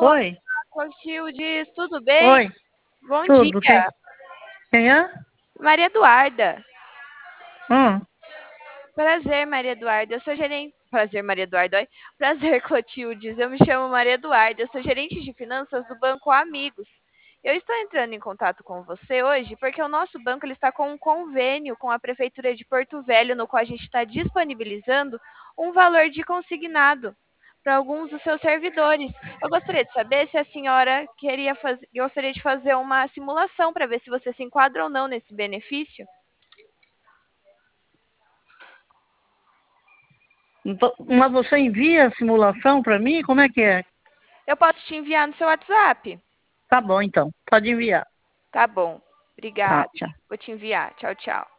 Olá, Oi, Clotilde, tudo bem? oi, Bom tudo, dia, quem é? Maria Eduarda. Hum, Prazer, Maria Eduarda. Eu sou gerente. Prazer, Maria Eduarda. Oi. Prazer, Clotildes. Eu me chamo Maria Eduarda. Eu sou gerente de finanças do Banco Amigos. Eu estou entrando em contato com você hoje porque o nosso banco ele está com um convênio com a Prefeitura de Porto Velho, no qual a gente está disponibilizando um valor de consignado para alguns dos seus servidores. Eu gostaria de saber se a senhora gostaria de fazer uma simulação para ver se você se enquadra ou não nesse benefício. mas você envia a simulação para mim? Como é que é? Eu posso te enviar no seu WhatsApp? Tá bom, então, pode enviar. Tá bom. Tá, Obrigada. tchau. Vou te enviar. Tchau, tchau.